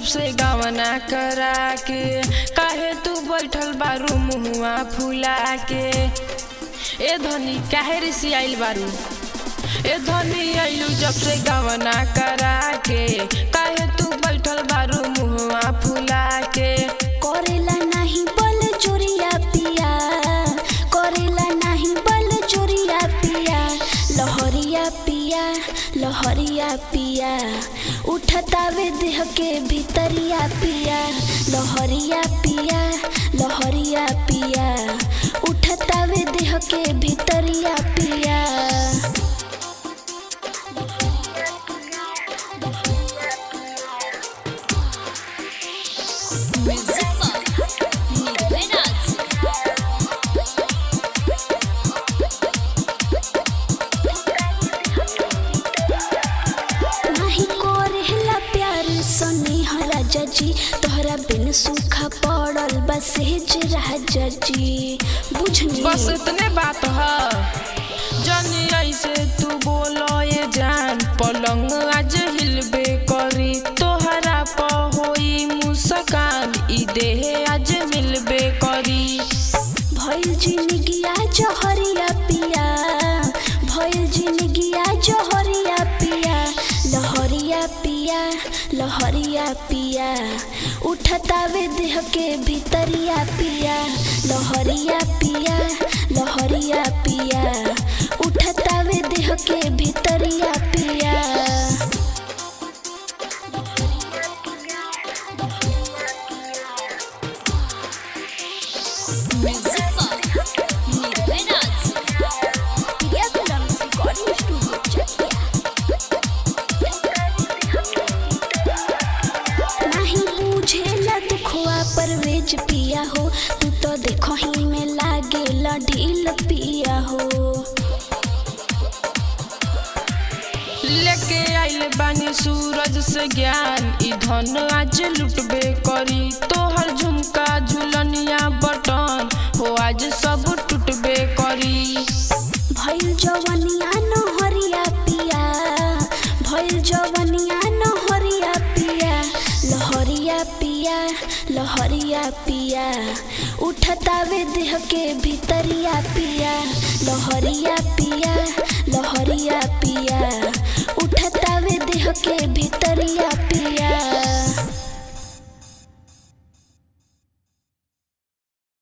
जब से गवना करा के, काहे तू बैठल बारू मुहुआ फुला के। ए धनी काहे रिसी आइल बारू, ए धनी आइलू जब से गवना करा के, काहे तू बैठल बारू मुहुआ फुला के। करेला नहीं बल चोरिया पिया, करेला नहीं बल चोरिया पिया। लहरिया पिया, लहरिया पिया, उठतावे देह के भीतरिया पिया। लहरिया पिया, लहरिया पिया, उठतावे देह के भीतरिया पिया। जी तोहरा बिन सूखा पड़ल बसेज राजा जी, बुझनी बस इतने बात है। जनी ऐसे तू बोलो ये जान, पलंग आज हिलबे करी, तोहरा प होई मुस्कान, ई देह आज मिलबे करी। भइल जिंदगिया जहरिया पिया, भइल जिंदगिया जहरिया पिया। लहरिया पिया, लहरिया पिया, उठतावे देह के भीतरिया पिया। लहरिया पिया, लहरिया पिया, उठतावे देह के भीतरिया पिया। परवेज पिया हो, तू तो देखो ही में लागे ढील पिया हो। लेके आइल बानी सूरज से ज्ञान, ई धन आज लुटबे करी, तोहर झुमका झुलनिया बटन हो आज सब टूटबे करी। भइल जवनिया नहरिया पिया, भइल जवनिया नहरिया पिया। लहरिया पिया, लहरिया पिया, उठतावे देह के भीतरिया पिया। लहरिया पिया, लहरिया पिया, उठतावे देह के